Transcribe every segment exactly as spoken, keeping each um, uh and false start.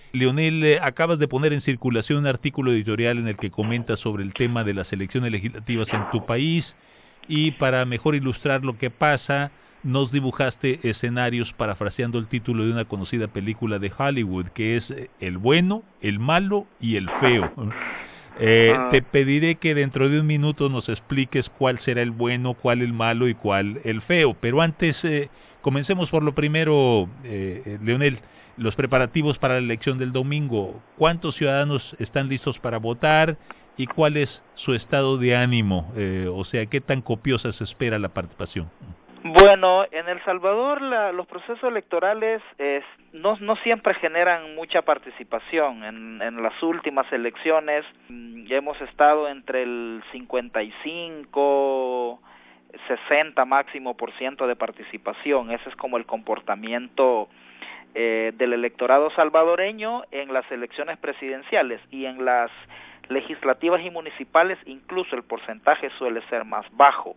Leonel, eh, acabas de poner en circulación un artículo editorial en el que comentas sobre el tema de las elecciones legislativas en tu país y para mejor ilustrar lo que pasa, nos dibujaste escenarios parafraseando el título de una conocida película de Hollywood, que es eh, El bueno, el malo y el feo. Eh, Ah, te pediré que dentro de un minuto nos expliques cuál será el bueno, cuál el malo y cuál el feo, pero antes eh, comencemos por lo primero, eh, eh, Leonel, los preparativos para la elección del domingo. ¿Cuántos ciudadanos están listos para votar y cuál es su estado de ánimo? Eh, o sea, ¿qué tan copiosa se espera la participación? bueno, en El Salvador la, los procesos electorales eh, no, no siempre generan mucha participación. En, en las últimas elecciones mm, ya hemos estado entre el cincuenta y cinco, sesenta máximo por ciento de participación. Ese es como el comportamiento eh, del electorado salvadoreño en las elecciones presidenciales, y en las legislativas y municipales incluso el porcentaje suele ser más bajo.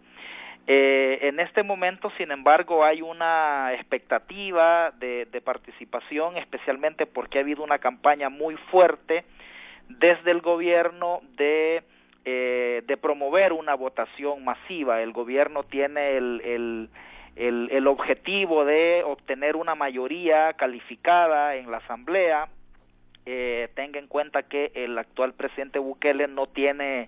Eh, en este momento, sin embargo, hay una expectativa de, de participación, especialmente porque ha habido una campaña muy fuerte desde el gobierno de eh, de promover una votación masiva. El gobierno tiene el, el el el objetivo de obtener una mayoría calificada en la asamblea. Eh, tenga en cuenta que el actual presidente Bukele no tiene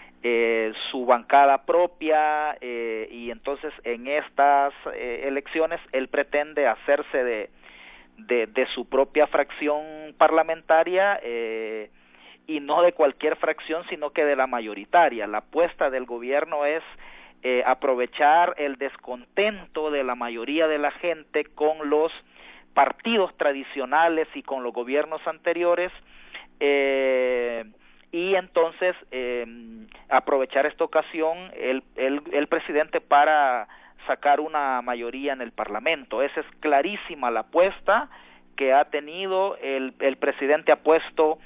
eh, su bancada propia, eh, y entonces en estas eh, elecciones él pretende hacerse de de, de su propia fracción parlamentaria, eh, y no de cualquier fracción, sino que de la mayoritaria. La apuesta del gobierno es eh, aprovechar el descontento de la mayoría de la gente con los partidos tradicionales y con los gobiernos anteriores, eh, y entonces eh, aprovechar esta ocasión el, el, el presidente para sacar una mayoría en el Parlamento. Esa es clarísima la apuesta que ha tenido. El, el presidente ha puesto,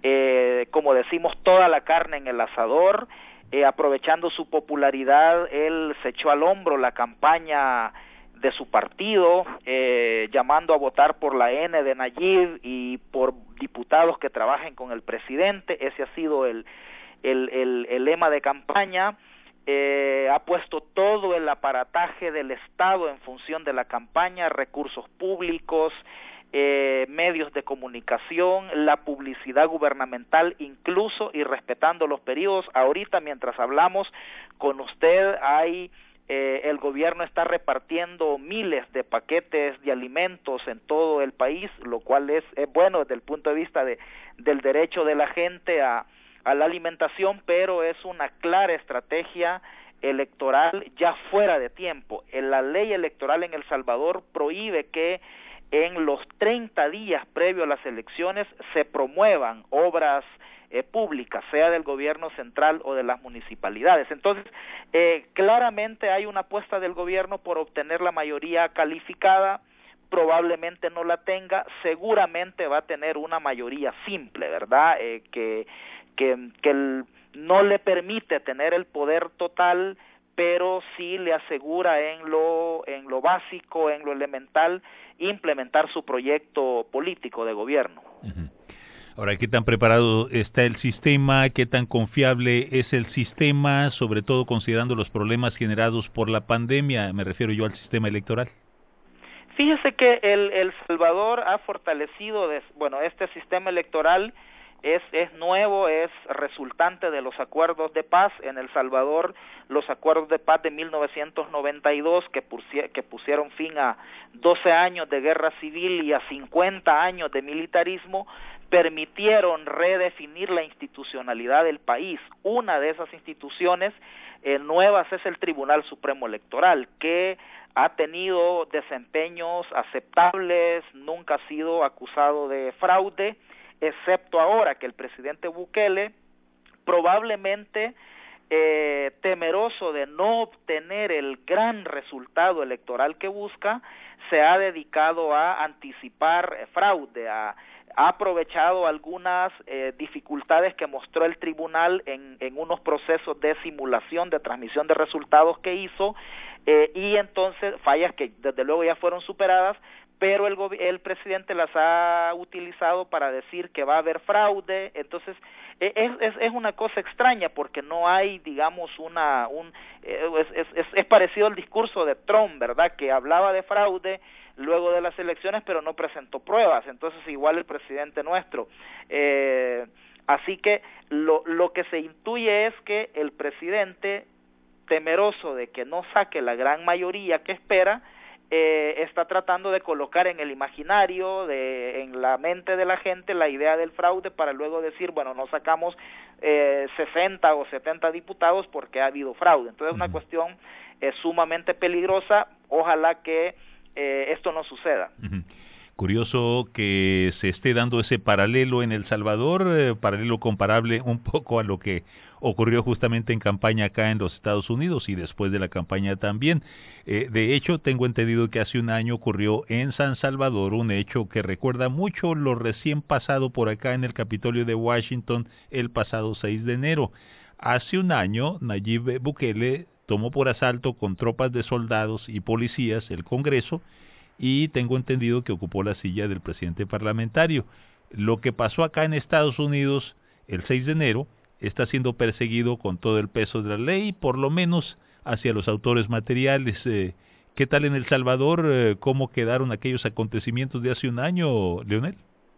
eh, como decimos, toda la carne en el asador. Eh, aprovechando su popularidad, él se echó al hombro la campaña de su partido, eh, llamando a votar por la N de Nayib y por diputados que trabajen con el presidente. Ese ha sido el, el, el, el lema de campaña. Eh, ha puesto todo el aparataje del Estado en función de la campaña, recursos públicos, eh, medios de comunicación, la publicidad gubernamental incluso, y respetando los periodos. Ahorita, mientras hablamos con usted, hay eh, el gobierno está repartiendo miles de paquetes de alimentos en todo el país, lo cual es, es bueno desde el punto de vista de, del derecho de la gente a a la alimentación, pero es una clara estrategia electoral ya fuera de tiempo. En la ley electoral en El Salvador prohíbe que en los treinta días previos a las elecciones se promuevan obras eh, públicas, sea del gobierno central o de las municipalidades. Entonces, eh, claramente hay una apuesta del gobierno por obtener la mayoría calificada. Probablemente no la tenga, seguramente va a tener una mayoría simple, ¿verdad? Eh, que que, que el, no le permite tener el poder total, pero sí le asegura en lo en lo básico, en lo elemental, implementar su proyecto político de gobierno. Uh-huh. Ahora, ¿qué tan preparado está el sistema? ¿Qué tan confiable es el sistema? Sobre todo considerando los problemas generados por la pandemia, me refiero yo al sistema electoral. Fíjese que el, el Salvador ha fortalecido, des, bueno, este sistema electoral es es nuevo, es resultante de los acuerdos de paz. En El Salvador, los acuerdos de paz de mil novecientos noventa y dos que, pusie, que pusieron fin a doce años de guerra civil y a cincuenta años de militarismo, permitieron redefinir la institucionalidad del país. Una de esas instituciones eh, nuevas es el Tribunal Supremo Electoral, que ha tenido desempeños aceptables, nunca ha sido acusado de fraude, excepto ahora que el presidente Bukele, probablemente eh, temeroso de no obtener el gran resultado electoral que busca, se ha dedicado a anticipar eh, fraude, a, ha aprovechado algunas eh, dificultades que mostró el tribunal en, en unos procesos de simulación de transmisión de resultados que hizo, eh, y entonces fallas que desde luego ya fueron superadas, pero el, el presidente las ha utilizado para decir que va a haber fraude. Entonces es, es, es una cosa extraña porque no hay, digamos, una un es, es, es, es parecido al discurso de Trump, ¿verdad?, que hablaba de fraude luego de las elecciones pero no presentó pruebas. Entonces igual el presidente nuestro. Eh, así que lo, lo que se intuye es que el presidente, temeroso de que no saque la gran mayoría que espera, Eh, está tratando de colocar en el imaginario, de, en la mente de la gente, la idea del fraude para luego decir, bueno, no sacamos eh, sesenta o setenta diputados porque ha habido fraude. Entonces es una cuestión eh, sumamente peligrosa. Ojalá que eh, esto no suceda. Uh-huh. Curioso que se esté dando ese paralelo en El Salvador, eh, paralelo comparable un poco a lo que ocurrió justamente en campaña acá en los Estados Unidos y después de la campaña también. Eh, de hecho, tengo entendido que hace un año ocurrió en San Salvador un hecho que recuerda mucho lo recién pasado por acá en el Capitolio de Washington el pasado seis de enero. Hace un año, Nayib Bukele tomó por asalto con tropas de soldados y policías el Congreso y tengo entendido que ocupó la silla del presidente parlamentario. Lo que pasó acá en Estados Unidos el seis de enero está siendo perseguido con todo el peso de la ley, por lo menos hacia los autores materiales. Eh, ¿Qué tal en El Salvador? Eh, ¿Cómo quedaron aquellos acontecimientos de hace un año, Leonel?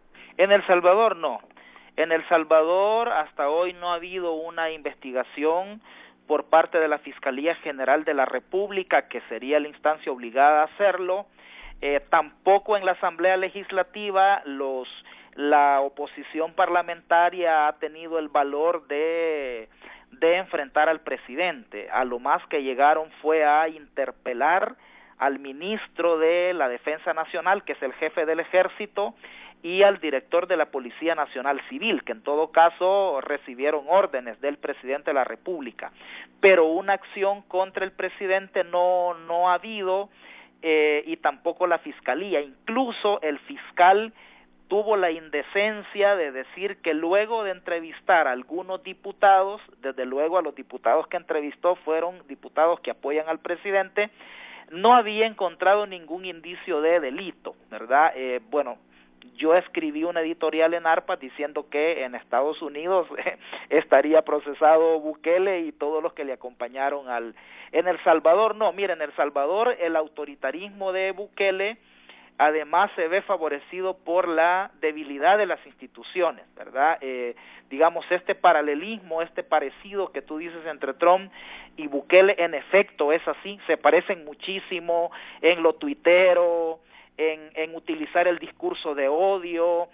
En El Salvador no. En El Salvador hasta hoy no ha habido una investigación por parte de la Fiscalía General de la República, que sería la instancia obligada a hacerlo. Eh, tampoco en la Asamblea Legislativa los la oposición parlamentaria ha tenido el valor de, de enfrentar al presidente. A lo más que llegaron fue a interpelar al ministro de la Defensa Nacional, que es el jefe del ejército, y al director de la Policía Nacional Civil, que en todo caso recibieron órdenes del presidente de la República. Pero una acción contra el presidente no, no ha habido, eh, y tampoco la Fiscalía. Incluso el fiscal tuvo la indecencia de decir que luego de entrevistar a algunos diputados, desde luego a los diputados que entrevistó fueron diputados que apoyan al presidente, no había encontrado ningún indicio de delito, ¿verdad? Eh, bueno, yo escribí una editorial en ARPA diciendo que en Estados Unidos eh, estaría procesado Bukele y todos los que le acompañaron al... En El Salvador no, mira, en El Salvador el autoritarismo de Bukele además se ve favorecido por la debilidad de las instituciones, ¿verdad? Eh, digamos, este paralelismo, este parecido que tú dices entre Trump y Bukele, en efecto es así, se parecen muchísimo en lo tuitero, en, en utilizar el discurso de odio,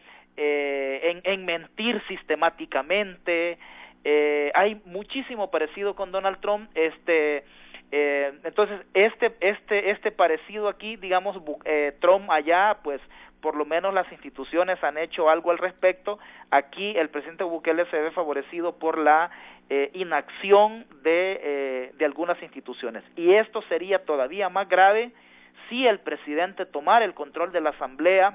eh, en, en mentir sistemáticamente. Eh, hay muchísimo parecido con Donald Trump. Este eh, entonces este este este parecido aquí, digamos, eh, Trump allá, pues por lo menos las instituciones han hecho algo al respecto. Aquí el presidente Bukele se ve favorecido por la eh, inacción de eh, de algunas instituciones, y esto sería todavía más grave si el presidente tomara el control de la Asamblea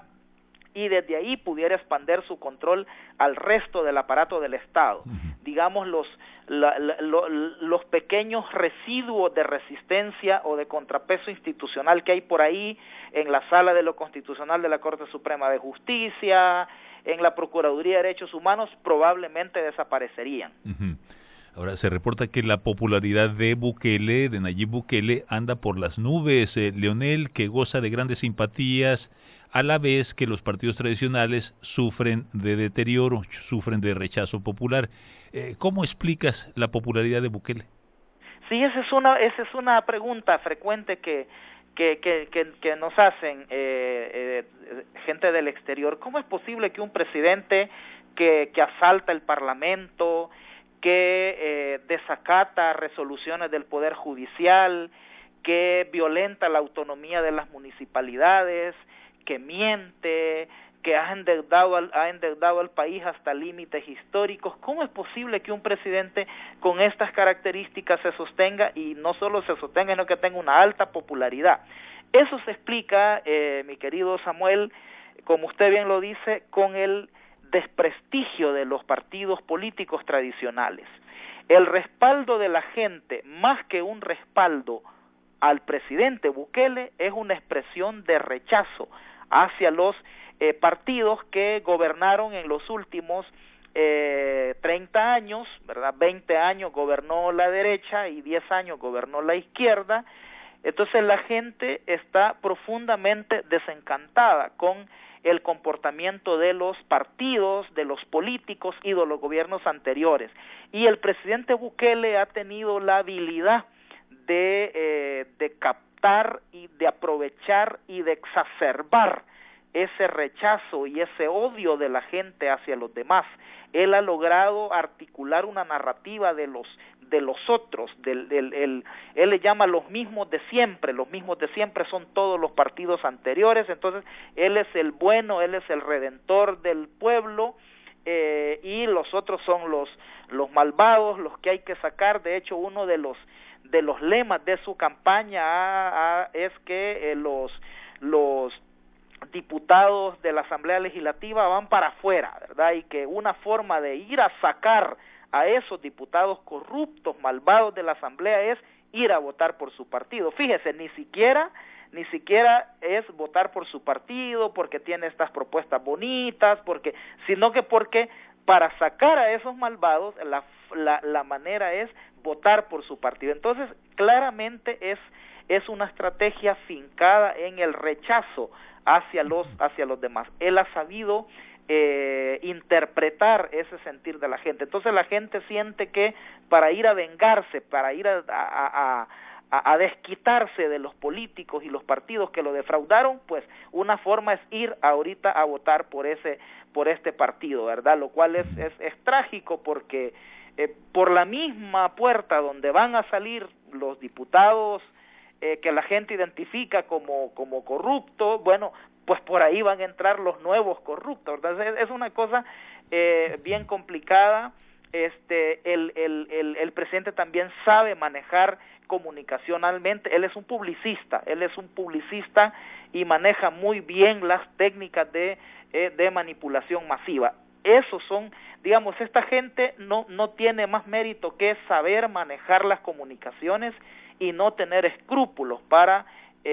y desde ahí pudiera expandir su control al resto del aparato del Estado. Uh-huh. Digamos, los, la, la, lo, los pequeños residuos de resistencia o de contrapeso institucional que hay por ahí en la Sala de lo Constitucional de la Corte Suprema de Justicia, en la Procuraduría de Derechos Humanos, probablemente desaparecerían. Uh-huh. Ahora, se reporta que la popularidad de Bukele, de Nayib Bukele, anda por las nubes. Eh, Leonel, que goza de grandes simpatías, a la vez que los partidos tradicionales sufren de deterioro, sufren de rechazo popular. Eh, ¿Cómo explicas la popularidad de Bukele? Sí, esa es una, esa es una pregunta frecuente que, que, que, que, que nos hacen eh, eh, gente del exterior. ¿Cómo es posible que un presidente que, que asalta el Parlamento, que eh, desacata resoluciones del Poder Judicial, que violenta la autonomía de las municipalidades, que miente, que ha endeudado al, ha endeudado al país hasta límites históricos? ¿Cómo es posible que un presidente con estas características se sostenga, y no solo se sostenga, sino que tenga una alta popularidad? Eso se explica, eh, mi querido Samuel, como usted bien lo dice, con el desprestigio de los partidos políticos tradicionales. El respaldo de la gente, más que un respaldo al presidente Bukele, es una expresión de rechazo hacia los eh, partidos que gobernaron en los últimos eh, treinta años, ¿verdad? veinte años gobernó la derecha y diez años gobernó la izquierda. Entonces la gente está profundamente desencantada con el comportamiento de los partidos, de los políticos y de los gobiernos anteriores. Y el presidente Bukele ha tenido la habilidad de, eh, de captar y de aprovechar y de exacerbar ese rechazo y ese odio de la gente hacia los demás. Él ha logrado articular una narrativa de los de los otros, del, del, el, él le llama los mismos de siempre, los mismos de siempre son todos los partidos anteriores, entonces él es el bueno, él es el redentor del pueblo, eh, y los otros son los, los malvados, los que hay que sacar. De hecho, uno de los de los lemas de su campaña a, a, es que eh, los los diputados de la Asamblea Legislativa van para afuera, ¿verdad? Y que una forma de ir a sacar a esos diputados corruptos, malvados de la Asamblea es ir a votar por su partido. Fíjese, ni siquiera ni siquiera es votar por su partido porque tiene estas propuestas bonitas, porque sino que porque para sacar a esos malvados la la, la manera es votar por su partido. Entonces, claramente es es una estrategia fincada en el rechazo hacia los hacia los demás. Él ha sabido eh, interpretar ese sentir de la gente. Entonces la gente siente que para ir a vengarse, para ir a, a, a, a desquitarse de los políticos y los partidos que lo defraudaron, pues una forma es ir ahorita a votar por ese por este partido, ¿verdad? Lo cual es es, es trágico porque eh, por la misma puerta donde van a salir los diputados Eh, que la gente identifica como como corrupto, bueno, pues por ahí van a entrar los nuevos corruptos. Entonces es una cosa eh, bien complicada. Este el, el el el presidente también sabe manejar comunicacionalmente. Él es un publicista, él es un publicista y maneja muy bien las técnicas de eh, de manipulación masiva. Esos son, digamos, esta gente no no tiene más mérito que saber manejar las comunicaciones y no tener escrúpulos para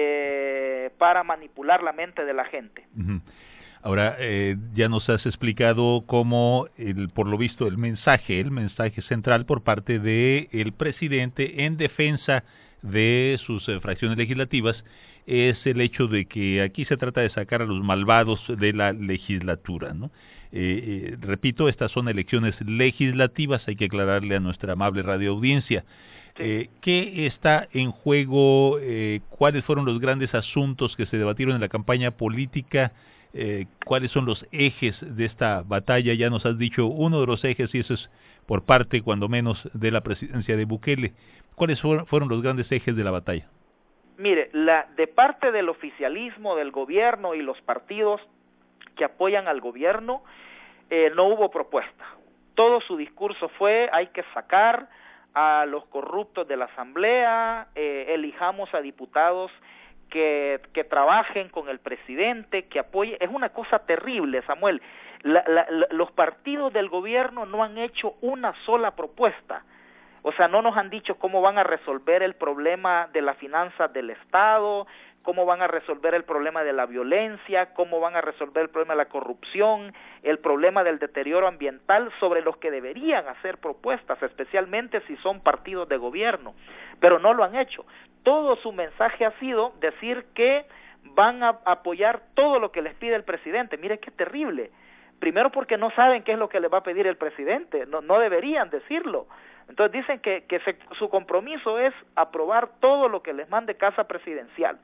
eh, para manipular la mente de la gente. Uh-huh. Ahora, eh, ya nos has explicado cómo, el, por lo visto, el mensaje, el mensaje central por parte de el presidente en defensa de sus eh, fracciones legislativas es el hecho de que aquí se trata de sacar a los malvados de la legislatura, ¿no? Eh, eh, repito, estas son elecciones legislativas, hay que aclararle a nuestra amable radioaudiencia. Sí. Eh, ¿Qué está en juego? Eh, ¿Cuáles fueron los grandes asuntos que se debatieron en la campaña política? Eh, ¿Cuáles son los ejes de esta batalla? Ya nos has dicho uno de los ejes, y eso es por parte, cuando menos, de la presidencia de Bukele. ¿Cuáles fueron los grandes ejes de la batalla? Mire, la, de parte del oficialismo, del gobierno y los partidos que apoyan al gobierno, eh, no hubo propuesta. Todo su discurso fue: hay que sacar a los corruptos de la Asamblea, eh, elijamos a diputados que, que trabajen con el presidente, que apoyen. Es una cosa terrible, Samuel. La, la, la, los partidos del gobierno no han hecho una sola propuesta. O sea, no nos han dicho cómo van a resolver el problema de las finanzas del Estado, cómo van a resolver el problema de la violencia, cómo van a resolver el problema de la corrupción, el problema del deterioro ambiental, sobre los que deberían hacer propuestas, especialmente si son partidos de gobierno, pero no lo han hecho. Todo su mensaje ha sido decir que van a apoyar todo lo que les pide el presidente. Mire qué terrible. Primero, porque no saben qué es lo que les va a pedir el presidente, no, no deberían decirlo. Entonces dicen que, que se, su compromiso es aprobar todo lo que les mande Casa Presidencial,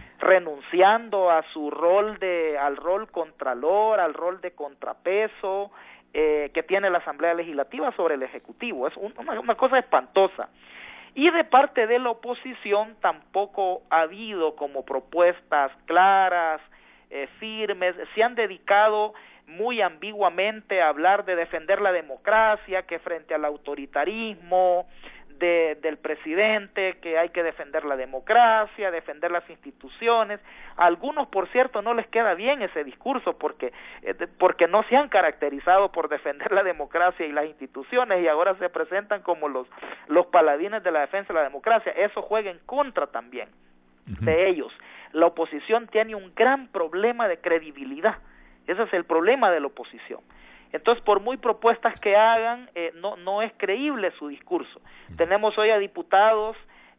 renunciando a su rol de, al rol contralor, al rol de contrapeso eh, que tiene la Asamblea Legislativa sobre el Ejecutivo. Es un, una, una cosa espantosa. Y de parte de la oposición tampoco ha habido como propuestas claras, eh, firmes. Se han dedicado muy ambiguamente a hablar de defender la democracia, que frente al autoritarismo de, del presidente, que hay que defender la democracia, defender las instituciones. A algunos, por cierto, no les queda bien ese discurso porque, eh, porque no se han caracterizado por defender la democracia y las instituciones, y ahora se presentan como los, los paladines de la defensa de la democracia. Eso juega en contra también. uh-huh. de ellos. La oposición tiene un gran problema de credibilidad. Ese es el problema de la oposición. Entonces, por muy propuestas que hagan, eh, no no es creíble su discurso. Uh-huh. Tenemos hoy a diputados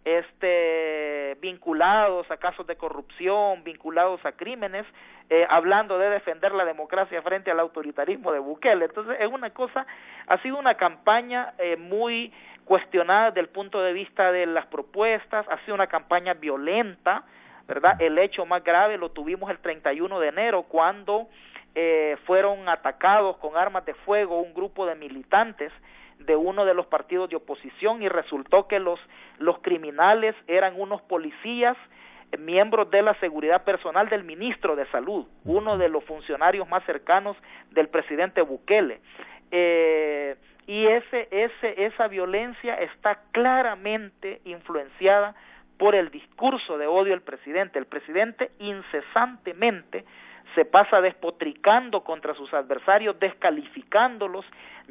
este vinculados a casos de corrupción, vinculados a crímenes, eh, hablando de defender la democracia frente al autoritarismo de Bukele. Entonces, es una cosa, ha sido una campaña eh, muy cuestionada desde el punto de vista de las propuestas, ha sido una campaña violenta, ¿verdad? El hecho más grave lo tuvimos el treinta y uno de enero, cuando eh, fueron atacados con armas de fuego un grupo de militantes de uno de los partidos de oposición, y resultó que los los criminales eran unos policías, eh, miembros de la seguridad personal del ministro de Salud, uno de los funcionarios más cercanos del presidente Bukele. Eh, y ese ese esa violencia está claramente influenciada por el discurso de odio del presidente. El presidente incesantemente se pasa despotricando contra sus adversarios, descalificándolos,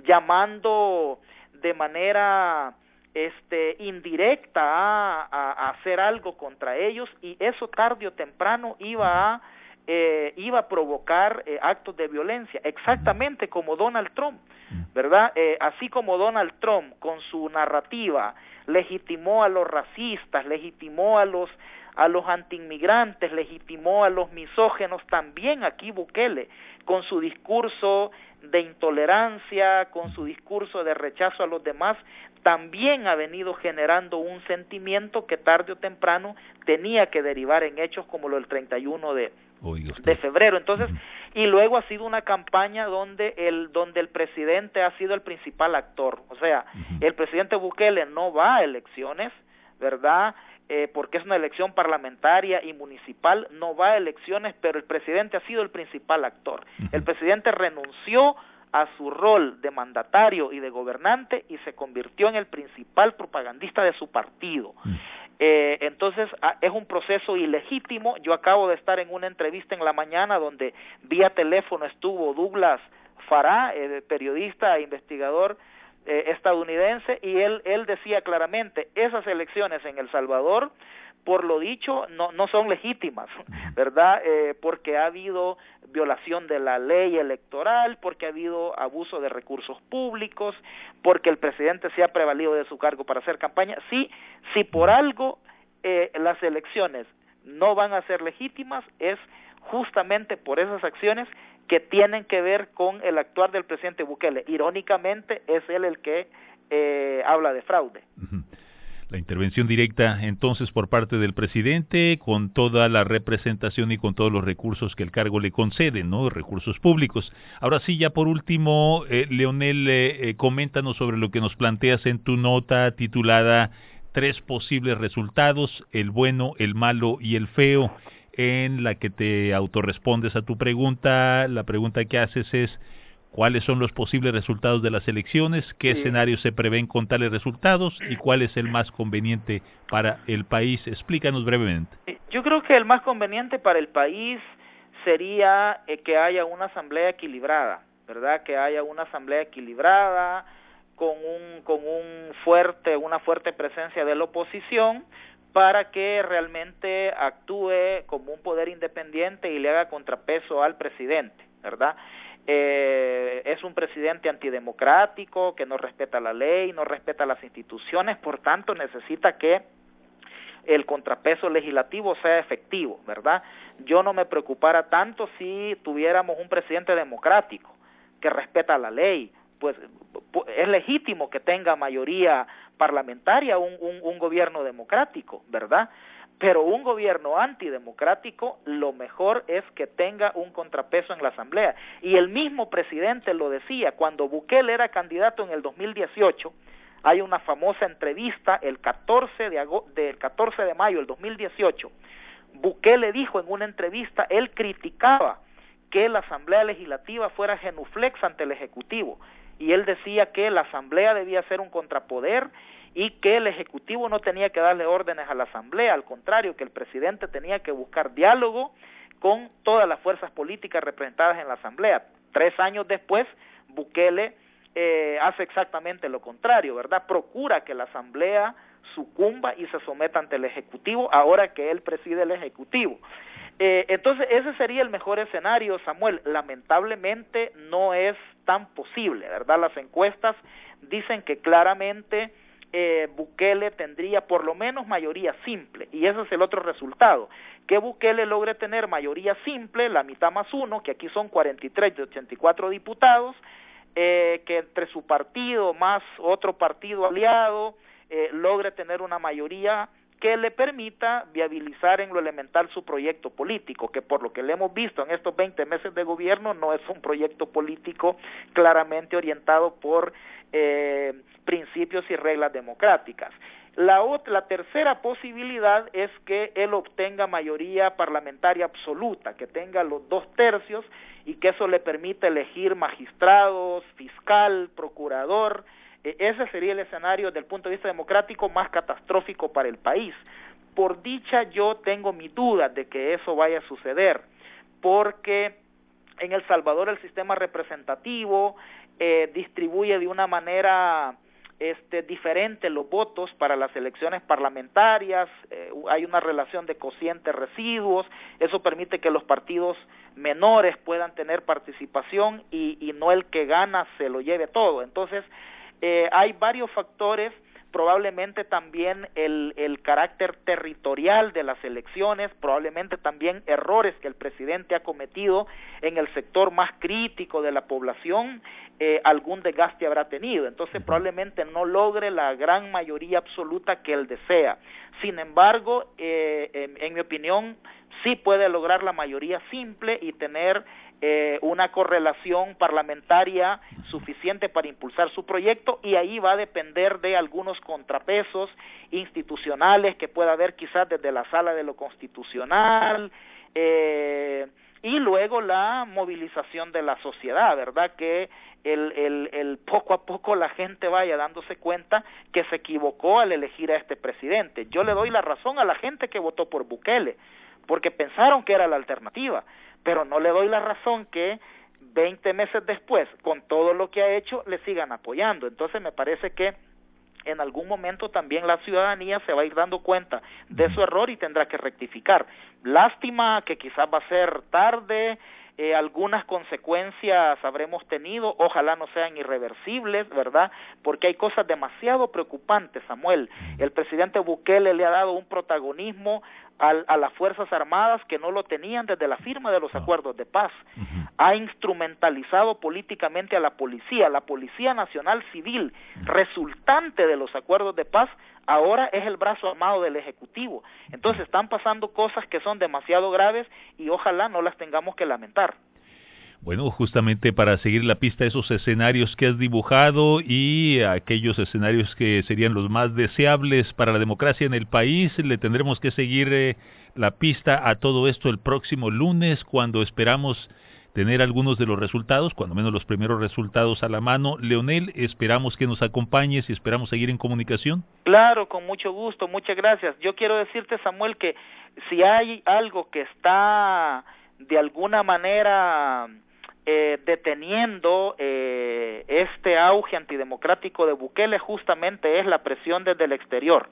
llamando de manera este indirecta a, a, a hacer algo contra ellos, y eso tarde o temprano iba a eh, iba a provocar eh, actos de violencia, exactamente como Donald Trump, ¿verdad? Eh, así como Donald Trump con su narrativa legitimó a los racistas, legitimó a los a los antiinmigrantes, legitimó a los misógenos, también aquí Bukele, con su discurso de intolerancia, con su discurso de rechazo a los demás, también ha venido generando un sentimiento que tarde o temprano tenía que derivar en hechos como lo del treinta y uno de, de febrero. Entonces, uh-huh. y luego ha sido una campaña donde el donde el presidente ha sido el principal actor. O sea, uh-huh. el presidente Bukele no va a elecciones, ¿verdad?, Eh, porque es una elección parlamentaria y municipal, no va a elecciones, pero el presidente ha sido el principal actor. Uh-huh. El presidente renunció a su rol de mandatario y de gobernante y se convirtió en el principal propagandista de su partido. Uh-huh. Eh, entonces, a, es un proceso ilegítimo. Yo acabo de estar en una entrevista en la mañana donde vía teléfono estuvo Douglas Farah, eh, periodista e investigador Eh, estadounidense, y él él decía claramente, esas elecciones en El Salvador, por lo dicho, no no son legítimas, ¿verdad? Eh, porque ha habido violación de la ley electoral, porque ha habido abuso de recursos públicos, porque el presidente se ha prevalido de su cargo para hacer campaña. Sí, si por algo eh, las elecciones no van a ser legítimas, es justamente por esas acciones que tienen que ver con el actuar del presidente Bukele. Irónicamente, es él el que eh, habla de fraude. La intervención directa, entonces, por parte del presidente, con toda la representación y con todos los recursos que el cargo le concede, ¿no?, recursos públicos. Ahora sí, ya por último, eh, Leonel, eh, eh, coméntanos sobre lo que nos planteas en tu nota titulada Tres posibles resultados, el bueno, el malo y el feo, en la que te autorrespondes a tu pregunta. La pregunta que haces es: ¿cuáles son los posibles resultados de las elecciones? ¿Qué sí. escenarios se prevén con tales resultados? ¿Y cuál es el más conveniente para el país? Explícanos brevemente. Yo creo que el más conveniente para el país sería eh, que haya una asamblea equilibrada, ¿verdad? Que haya una asamblea equilibrada con un con un fuerte una fuerte presencia de la oposición, para que realmente actúe como un poder independiente y le haga contrapeso al presidente, ¿verdad? Eh, es un presidente antidemocrático, que no respeta la ley, no respeta las instituciones, por tanto necesita que el contrapeso legislativo sea efectivo, ¿verdad? Yo no me preocupara tanto si tuviéramos un presidente democrático que respeta la ley. Pues es legítimo que tenga mayoría parlamentaria un, un, un gobierno democrático, ¿verdad? Pero un gobierno antidemocrático, lo mejor es que tenga un contrapeso en la asamblea. Y el mismo presidente lo decía, cuando Bukele era candidato en el dos mil dieciocho, hay una famosa entrevista el catorce de agosto, del catorce de mayo del dos mil dieciocho, Bukele dijo en una entrevista, él criticaba que la asamblea legislativa fuera genuflexa ante el ejecutivo, y él decía que la asamblea debía ser un contrapoder y que el ejecutivo no tenía que darle órdenes a la asamblea, al contrario, que el presidente tenía que buscar diálogo con todas las fuerzas políticas representadas en la asamblea. Tres años después, Bukele eh, hace exactamente lo contrario, ¿verdad? Procura que la asamblea sucumba y se someta ante el Ejecutivo, ahora que él preside el Ejecutivo. Eh, entonces, ese sería el mejor escenario, Samuel. Lamentablemente no es tan posible, ¿verdad? Las encuestas dicen que claramente eh, Bukele tendría por lo menos mayoría simple, y ese es el otro resultado, que Bukele logre tener mayoría simple, la mitad más uno, que aquí son cuarenta y tres de ochenta y cuatro diputados, eh, que entre su partido más otro partido aliado eh, logre tener una mayoría que le permita viabilizar en lo elemental su proyecto político, que por lo que le hemos visto en estos veinte meses de gobierno no es un proyecto político claramente orientado por eh, principios y reglas democráticas. La, otra, la tercera posibilidad es que él obtenga mayoría parlamentaria absoluta, que tenga los dos tercios y que eso le permita elegir magistrados, fiscal, procurador. Ese sería el escenario desde el punto de vista democrático más catastrófico para el país. Por dicha, yo tengo mis dudas de que eso vaya a suceder, porque en El Salvador el sistema representativo eh, distribuye de una manera este, diferente los votos para las elecciones parlamentarias, eh, hay una relación de cociente residuos, eso permite que los partidos menores puedan tener participación y, y no el que gana se lo lleve todo. Entonces, Eh, hay varios factores, probablemente también el, el carácter territorial de las elecciones, probablemente también errores que el presidente ha cometido en el sector más crítico de la población, eh, algún desgaste habrá tenido, entonces probablemente no logre la gran mayoría absoluta que él desea. Sin embargo, eh, en, en mi opinión, sí puede lograr la mayoría simple y tener Eh, una correlación parlamentaria suficiente para impulsar su proyecto, y ahí va a depender de algunos contrapesos institucionales que pueda haber quizás desde la Sala de lo Constitucional, eh, y luego la movilización de la sociedad, ¿verdad? Que el, el, el poco a poco la gente vaya dándose cuenta que se equivocó al elegir a este presidente. Yo le doy la razón a la gente que votó por Bukele, porque pensaron que era la alternativa, pero no le doy la razón que veinte meses después, con todo lo que ha hecho, le sigan apoyando. Entonces me parece que en algún momento también la ciudadanía se va a ir dando cuenta de su error y tendrá que rectificar. Lástima que quizás va a ser tarde, eh, algunas consecuencias habremos tenido, ojalá no sean irreversibles, ¿verdad? Porque hay cosas demasiado preocupantes, Samuel. El presidente Bukele le ha dado un protagonismo al, a las Fuerzas Armadas que no lo tenían desde la firma de los acuerdos de paz. Uh-huh. Ha instrumentalizado políticamente a la policía, la Policía Nacional Civil, resultante de los acuerdos de paz, ahora es el brazo armado del Ejecutivo. Entonces están pasando cosas que son demasiado graves y ojalá no las tengamos que lamentar. Bueno, justamente para seguir la pista de esos escenarios que has dibujado y aquellos escenarios que serían los más deseables para la democracia en el país, le tendremos que seguir eh, la pista a todo esto el próximo lunes, cuando esperamos tener algunos de los resultados, cuando menos los primeros resultados a la mano. Leonel, esperamos que nos acompañes y esperamos seguir en comunicación. Claro, con mucho gusto, muchas gracias. Yo quiero decirte, Samuel, que si hay algo que está de alguna manera eh, deteniendo eh, este auge antidemocrático de Bukele, justamente es la presión desde el exterior.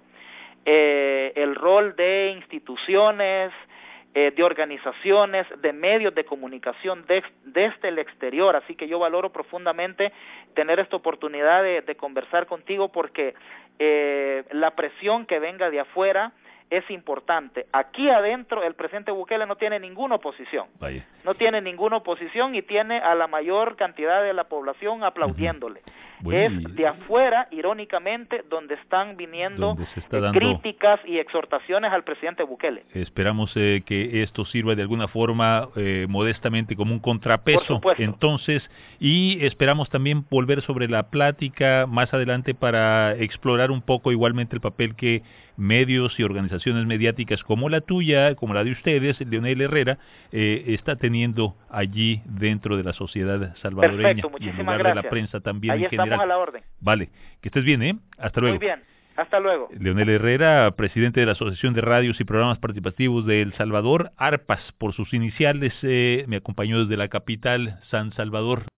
Eh, el rol de instituciones, eh, de organizaciones, de medios de comunicación de, desde el exterior, así que yo valoro profundamente tener esta oportunidad de, de conversar contigo, porque eh, la presión que venga de afuera es importante. Aquí adentro el presidente Bukele no tiene ninguna oposición, Vaya. no tiene ninguna oposición y tiene a la mayor cantidad de la población aplaudiéndole. Uh-huh. Bueno, es de afuera, irónicamente, donde están viniendo donde se está eh, dando... críticas y exhortaciones al presidente Bukele. Esperamos eh, que esto sirva de alguna forma eh, modestamente como un contrapeso, entonces, y esperamos también volver sobre la plática más adelante para explorar un poco igualmente el papel que medios y organizaciones mediáticas como la tuya, como la de ustedes, Leonel Herrera, eh, está teniendo allí dentro de la sociedad salvadoreña. Perfecto, muchísimas y en lugar gracias. de la prensa también Ahí en estamos general. A la orden. Vale, que estés bien, ¿eh? Hasta luego. Muy bien, hasta luego. Leonel Herrera, presidente de la Asociación de Radios y Programas Participativos de El Salvador, ARPAS por sus iniciales, eh, me acompañó desde la capital, San Salvador.